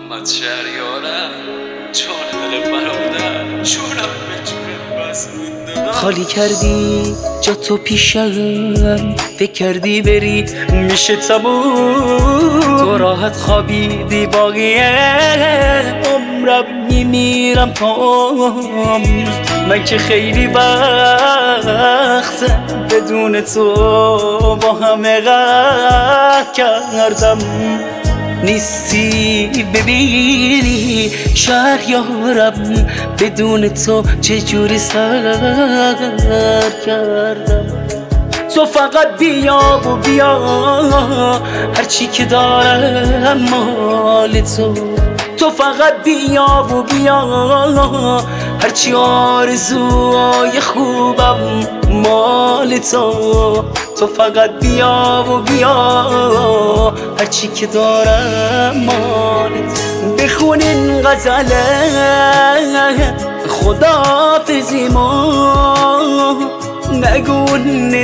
محمد شهریارم، جان دل برادر، جونم به جونت بس مونده. خالی کردی جا تو پیشم، فکر کردی بری میشه تموم. تو راحت خوابیدی باقیه عمرم میمیرم پام. من که خیلی وقت بدون تو با همه قهر کردم. نیستی ببینی شهریارم، بدون تو چجوری سر کردم. تو فقط بیا و بیا، هرچی که دارم مال تو. تو فقط بیا و بیا، هرچی آرزوهای خوبم مال تو. تو فقط بیا و بیا، هرچی که دارم مال تو. بخون این غزله خداحافظی ما، نگو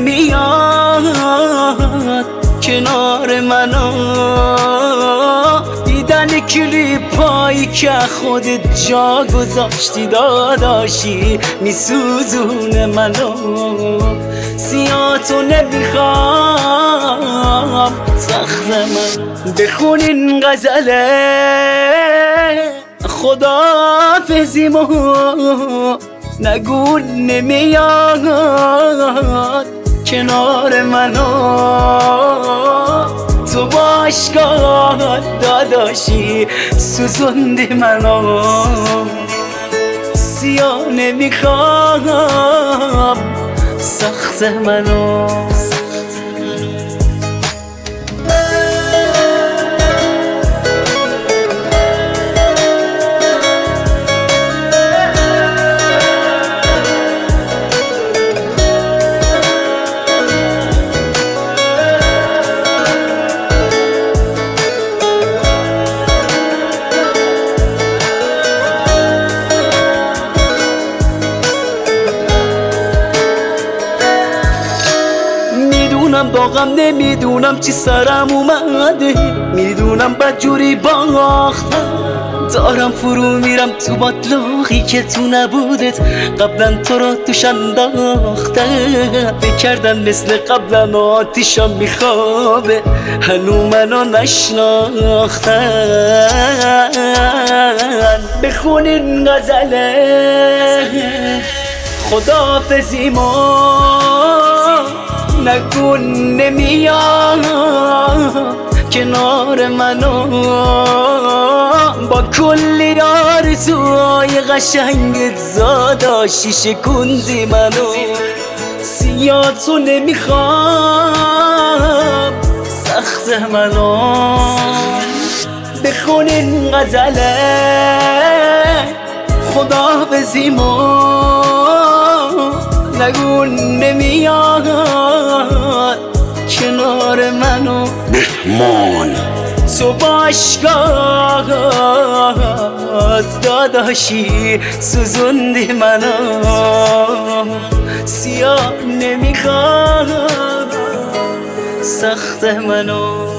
نمیاد کنار منو. دیدن کلیپایی که خودت جا گذاشتی داداشی میسوزونه منو. سیاتو نمیخوام سخت من. بخون این غزله خداحافظی ما، نگو نمیاد کنار منو. تو باشگاه داداشی سوزوندی منو. سیاه نمیخوام سخت منو. داغم نمیدونم چی سرم اومده، میدونم بدجوری باختم. دارم فرو میرم تو باطلاقی که تو نبودت قبلا تو رو توش انداختم. فکر کردم مثل قبلا آتیشم میخوابه، هنو منو نشناختن. بخون این غزله خداحافظی ما، نگو نمیاد کنار منو. با کلی آرزوهای قشنگت زاداشی شکوندی منو. سیاتو نمیخوام سخت منو. بخون این غزله خداحافظی ما، نگو نمیاد کنار منو. مهمان تو باشگاه داداشی سوزوندی منو. سیاه نمیخواد سخت منو.